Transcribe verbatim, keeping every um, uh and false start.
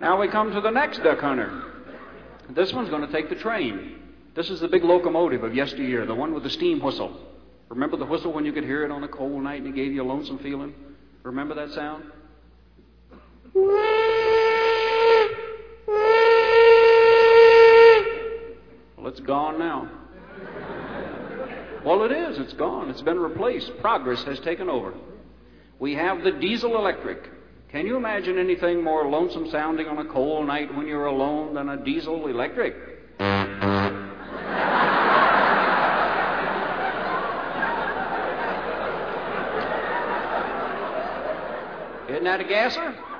Now we come to the next duck hunter. This one's going to take the train. This is the big locomotive of yesteryear, the one with the steam whistle. Remember the whistle when you could hear it on a cold night and it gave you a lonesome feeling? Remember that sound? Well, it's gone now. Well, it is. It's gone. It's been replaced. Progress has taken over. We have the diesel electric. Can you imagine anything more lonesome sounding on a cold night when you're alone than a diesel electric? Isn't that a gasser?